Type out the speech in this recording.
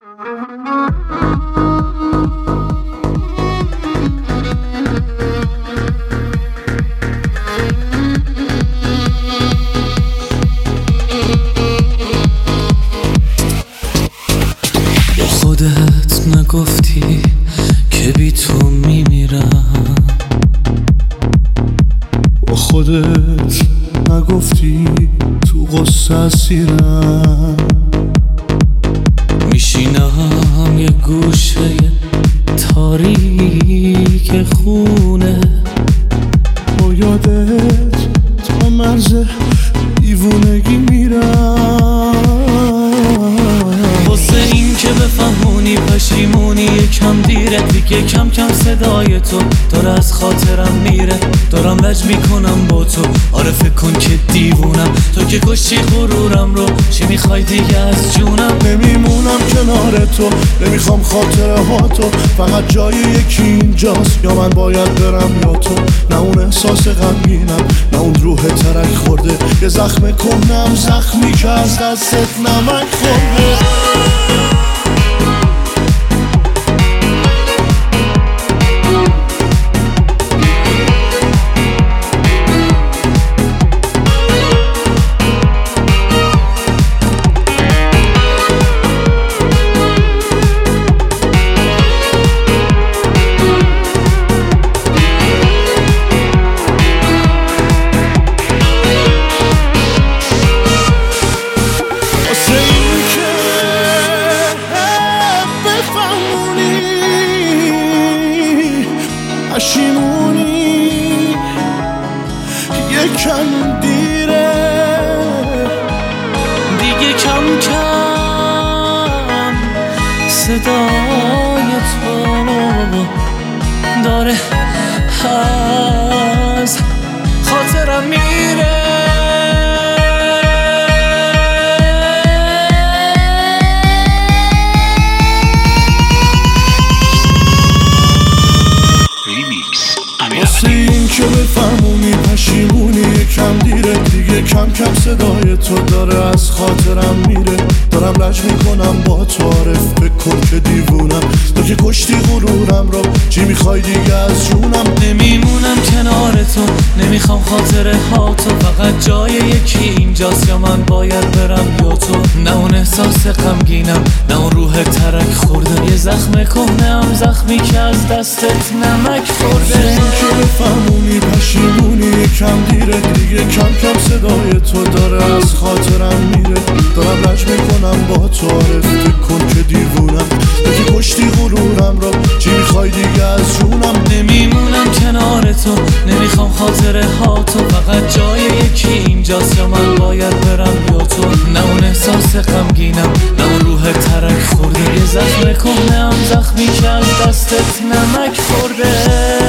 خودت نگفتی که بی تو میمیرم، با خودت نگفتی تو غصه اسیرم. میشینم یه گوشه تاریک خونه با یادت تا مرز دیوونگی میرم. واسه این که بفهمونی پشیمونی یکم دیره دیگه، کم کم صدای تو داره از خاطرم میره. دارم لج میکنم با تو، آره فکر کن که دیوونم. تو که کشتی غرورم رو، چی میخوای دیگه از جونم؟ نمیمونم کنار تو، نمیخوام خاطره ها تو، فقط جای یکی اینجاست، یا من باید برم یا تو. نه اون احساس غمگینم، نه اون روح ترک خورده، یه زخم کهنم، زخمی که از دستت نمک خورده. پشیمونی یکم دیره دیگه، کم کم صدای تو داره از خاطرم میره. واسه این که بفهمونی پشیمونی یکم دیره دیگه، کم کم صدای تو داره از خاطرم میره. دارم لج میکنم با تو، عارف فکر کن که دیوونم. تو که کشتی غرورم رو، چی میخوای دیگه از جونم؟ نمیمونم کنار تو، نمیخوام خاطره ها تو، فقط جای یکی اینجاست، یا من باید برم یا تو. نه اون احساس غمگینم، نه اون روح ترک خورده، یه زخم کهنم، زخمی که از دستت نمک خورده. این که بفهمونی پشیمونی یکم دیره دیگه، کم کم صدای تو داره از خاطرم میره. دارم لج میکنم با تو، عارف فکر کن که دیوونم. تو که کشتی غرورم رو، چی میخوای دیگه از جونم؟ نمیمونم کنار تو، نمیخوام خاطره ها تو، فقط جای یکی اینجاست، یا من باید برم یا تو. نه اون احساس غمگینم، نه اون روح ترک خورده، یه زخم کهنم، زخمی که از دستت نمک خورده.